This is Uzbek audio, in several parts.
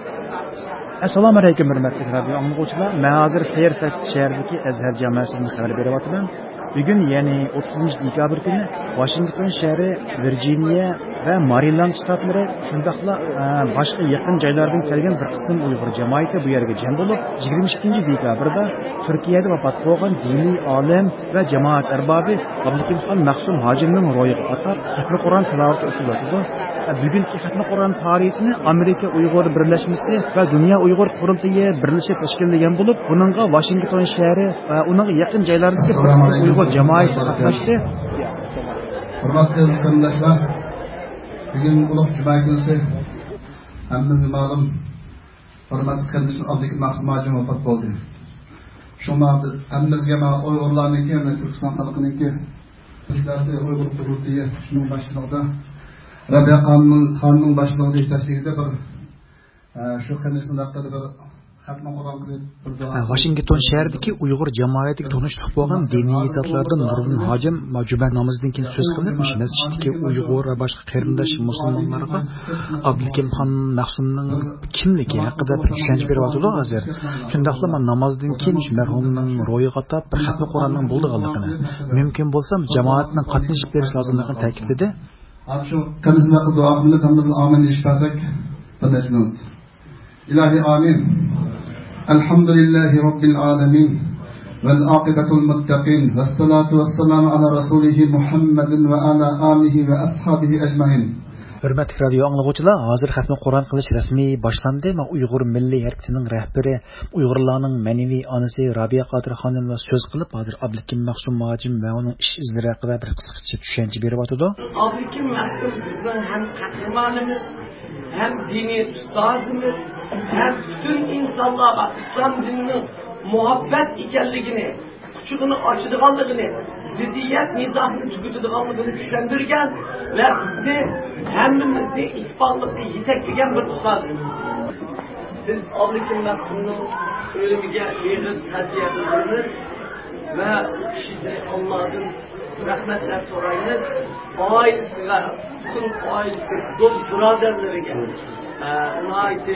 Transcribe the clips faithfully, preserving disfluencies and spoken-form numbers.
Assalomu alaykum hurmatli radio anglag'uvchilar. Men hozir Fairfax shahridagi Azhar jamoasidan xabar beryapman. Bugun, ya'ni o'ttizinchi dekabr kuni Washington shahri, Virjiniya va Maryland shtatlari shundaqla boshqa yaqin joylardan kelgan bir qism Uyg'ur jamoati bu yerga jam bo'lib, yigirma ikkinchi dekabrda Turkiyada vafot bo'lgan diniy olim va jamoat arbobi Abdulkimxon Mahsum Hojimning ro'yiga atab Xatmi Qur'on tilovat etiladi. Bugungi Xatmi Qur'on faoliyatini Amerika Uyg'ur birlashmasi va Dunyo Uyg'ur qurultiyi birlashib tashkillagan bo'lib, buningga Washington shahri va uning yaqin joylaridagi Uyg'ur jamoati qatnashdi. Hurmatli qarindoshlar, bugun ulug' juma kunisi hammamizga ma'lum, hurmatli qarindoshim Abdulkim Mahsum Hojim vafot bo'ldi. Shunga hammamizga Uyg'urlarniki va Turkiston xalqiniki bizlarga Uyg'ur qurultiyi shuning boshlig'ida Rabiya xonning boshlig'ida yetakchiligida bir shu qarindoshlar haqida bir Xatmi Qur'on qilib bir duo. Washington shahridagi Uyg'ur jamoatiga tunishliq bo'lgan diniy zotlardan Nuriddin Hojim majuma namozidan keyin so'z qilib, masjiddagi Uyg'ur va boshqa qarindosh musulmonlarga Abdulkimxon Mahsumning kimligi haqida bir tushuncha beryapti hozir. Shundaqla men namozdan keyin shu marhumning ro'yiga atab bir Xatmi Qur'onning bo'lganligini, mumkin bo'lsa jamoatning qatnashib berish lozimligini ta'kidladi. Shu qarindoshlarga duo qilib, hammamiz amin deyishsak, bilasiz. İlahi amin. Elhamdülillahi Rabbil alamin. Vel akibetul muttaqin. Vessalatu vesselamu ala Rasulihi Muhammedin ve ala alihi ve ashabihi ecmain. Hürmetli radio anglag'uvchilar, hozir Xatmi Qur'on qilish rasmiy boshlandi. Men Uyg'ur milliy harakatining rahbari, Uyg'urlarning ma'naviy onasi Rabiya Qodir xonimga so'z qilib, hozir Abdulkim Mahsum Hojim va uning ish izlari haqida bir qisqacha tushuncha beryapti. Abdulkim Mahsum bizning ham qahramonimiz, hem dini ustazımız, hem bütün insanlığa İslam dininin muhabbet ikenligini, küçüğünü açıdığanlığını, ziddiyet nizahını tükütüdüğanlığını düşündürgen ve bizni hemimizni ittifaklıkla yetekleyen bir ustazımız. Biz Abdulkim Mahsum'un ölümüge yığın taziyet ediniz ve kişide Allah'ın rahmetler sorayınız, ailesine, bütün ailesi, dost buraderlerine, ona ait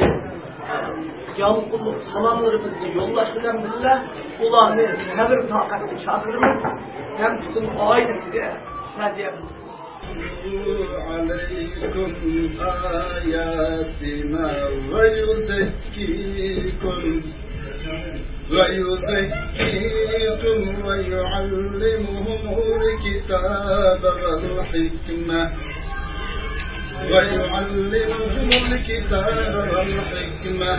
yalnızlık salamlarımızı yollaştıran bizler, ulanı sabır takatlı çakırımız, hem bütün ailesi de taziyet ediniz. عليكم آياتنا ويزكيكم ويزكيكم ويعلمهم الكتاب والحكمة ويعلمهم الكتاب والحكمة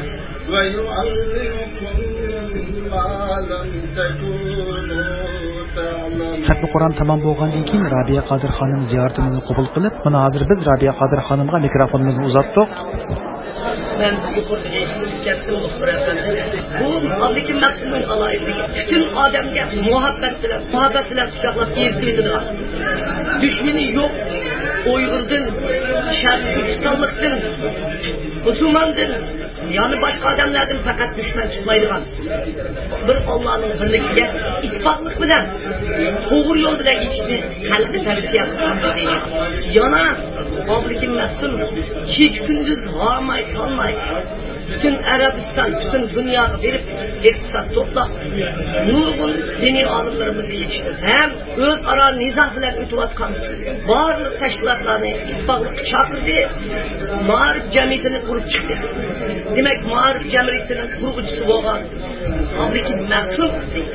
ويعلمكم ما لم تكونوا تعلمون. Xatmi Qur'on tamam bo'lgandan keyin Rabiya Qodir xonim ziyoratimizni qabul qilib, mana hozir biz Rabiya Qodir xonimga mikrofonimizni uzatdik. Ben yukarıda geçtim bu Abdulkim Mahsum'un alaylığı. Bütün adamga muhabbet bilen, muhabbet bilen kucaklap gezdirdiler. Düşmanı yok. Uygur'dun, Şarkı Türkistanlık'tın, Müslüman'dın, yani başka adamlardan fakat düşman çıkmaydıgan. Bir Allah'ın birliğine ispatlık bilen, doğru yol bilen geçti, kalbi tersiye yaptı. Yana Abdulkim Mahsum hiç gündüz harmay kalmay, bütün Arabistan, bütün dünya verip iktisat topla, nurgun dini alimlerimizi yetiştirdi. Hem öz ara nizah bilen ötüvatkan, barlık teşkilatlarını ittifaklık çakırdı, Mağrib Cemiyeti'ni kurup çıktı. Demek Mağrib Cemiyeti'nin kurucusu olan Abdulkim Mahsum,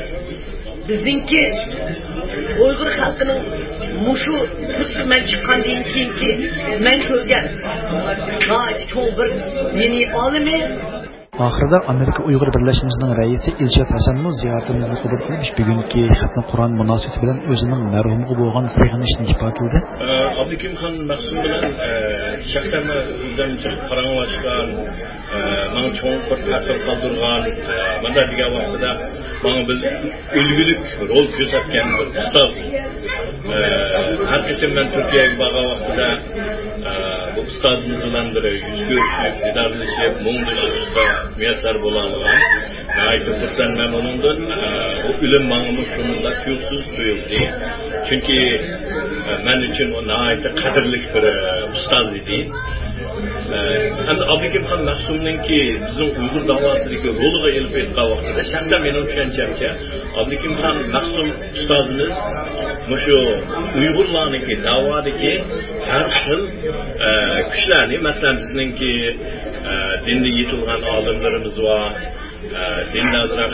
bizimki Uygur halkının muşu sırtından çıkan deyin ki men kölgen gayet çok bir dini alimi. Ahırda Amerika Uyghur Birleşmesi'nin reisi İlşat Hasan'ın ziyaretimizni kabul qilib, bugungi Xatmi Qur'on munosabati bilan o'zining marhumiga bo'lgan sig'inishini ifodaladi. Abdulkimxon Mahsum bilan shaxsan o'zim qarang'ilashgan, menga cho'ng bir ta'sir qoldirgan, mana degan vaqtida menga bir ulgulik rol ko'rsatgan bir ustoz. Har qachon men Turkiyaga borgan vaqtida bu ustozimiz bilan bir yuz ko'rishib, didarlashib, mung'lashishda müyesser bulanılan. Nihayet fırsat memnunumdur. O ölüm manımı şununla tüyüksüz duyuldu. Çünkü ben için o nihayet kadirlik bir ustaz idi. endi Abdukimxon Mahsumninki bizning Uyg'ur da'vosidagi roliga elib aytgan vaqtida shaxsan mening tushunchimcha Abdukimxon Mahsum ustozimiz mushu Uyg'urlarniki da'vodagi har xil kuchlarni, masalan bizningki dinda yetilgan olimlarimiz va dindaroq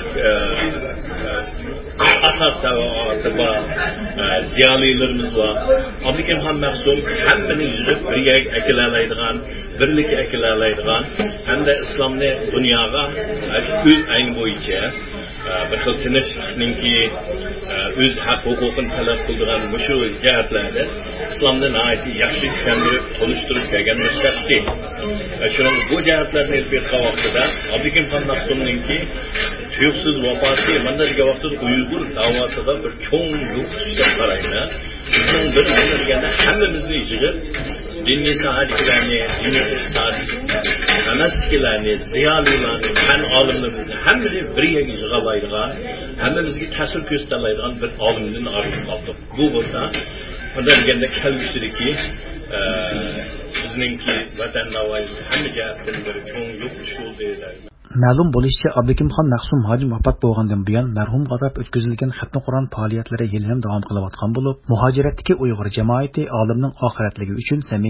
asas savati va ziyolilarimiz var. Abdukimxon Mahsum hammani yig'ib birga akilalaydigan, birlik akilalaydigan hamda islomni dunyoga o'z ayni bo'yicha bir xil tinchlikninki o'z haq huquqini talab qiladigan shu jihatlarda islomni nihoyatda yaxshi tushuntirib, tonishtirib kelgan mustaqil. Shuning bu jihatlarni elbette vaqtida Abdukimxon Mahsumninki tuyuqsiz vafoti mana degan vaqtda Uyg'ur davosida bir cho'ng yo'q deb qarayman. Bizning bir bilganda hammamizni yig'ib diniy sohadagilarni, diniy iqtisod, anaskilarni, ziyolilarni, fan olimlarni hammani bir yerga yig'alaydigan, hammamizga ta'sir ko'rsatadigan bir olimdan ortib qoldik. Bu bo'lsa, bunda deganda kelgusidagi bizningki vatandoshlar hamma jihatdan bir cho'ng yo'q usul deydi. Ma'lum bo'lishicha, Abdukimxon Mahsum hojim vafot bo'lgandan buyon marhum qarab o'tkazilgan xatni Qur'on faoliyatlari yil ham davom qilayotgan bo'lib, muhojiratdagi Uyg'ur jamoati olimning oxiratligi uchun